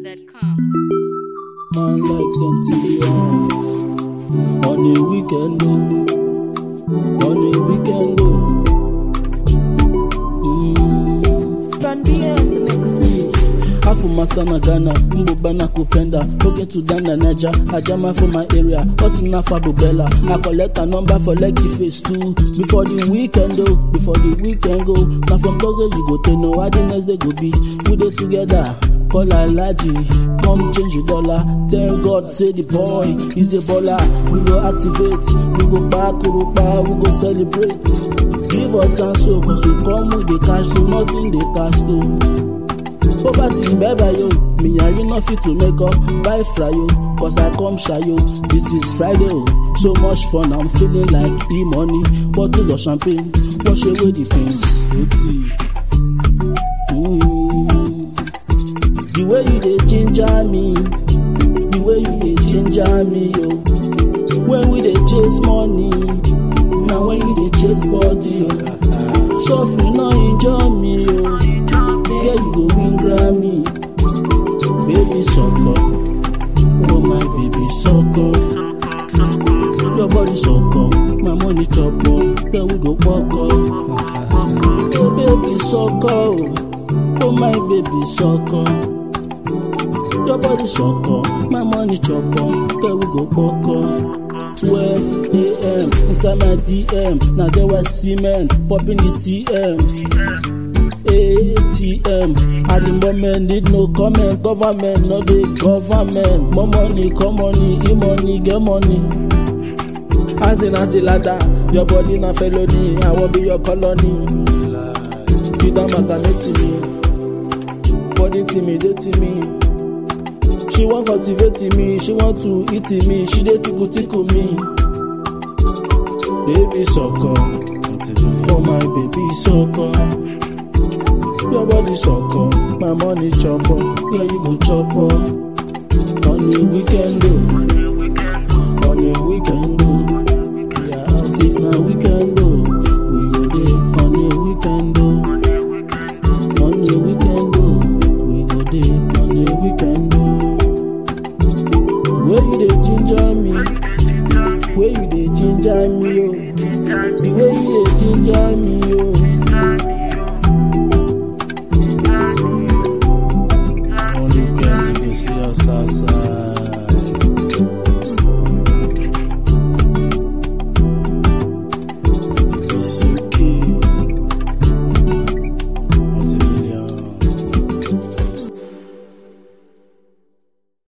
NigerPhoenix.com. Man like Sentia on a weekend, on a weekend. Don B on the mix. Afu masana Ghana, mbobana kupenda. Talking to Dana Naja, Ajama from my area. Osina Fabubella, I collect a number for Lekki Phase 2. Before the weekend go. Now from Thursday you go to know how the next day go be. We dey together, call Alaji, come change the dollar. Thank God say the boy is a baller. We go activate, we go back, we go celebrate. Give us chance so, cause we come with the cash, so nothing they cash to. Poverty, baby, yo. Me and you not fit to make up. Buy fry, yo. Cause I come shy, yo. This is Friday, yo. So much fun, I'm feeling like e-money. Bottles of champagne, wash away the pains. The way you dey ginger me, the way you dey ginger me, yo. When we dey chase money, now when you dey chase body, yo. So if you not enjoy me, yo. Yeah, you go win Grammy. Baby sucker, oh my baby sucker. Your body sucker, my money chopper. Yeah, we go walk up. Hey baby sucker, oh my baby sucker. Your body sucker, my money chopper. Yeah, we go walk up. 12 a.m. inside my DM. Now there was cement popping the TM. ATM at the moment need no comment. Government no the government. More money, come money, e-money, get money. As a ladder, your body na felony. I won't be your colony. You don't magamate me, body intimidating me. She want cultivate me, she want to eat me. She dey tickle me. Baby sucker, oh my baby sucker. Your body sucker, my money chopper. Yeah, you go chopper. On the weekend, on the weekend, yeah, if na weekend.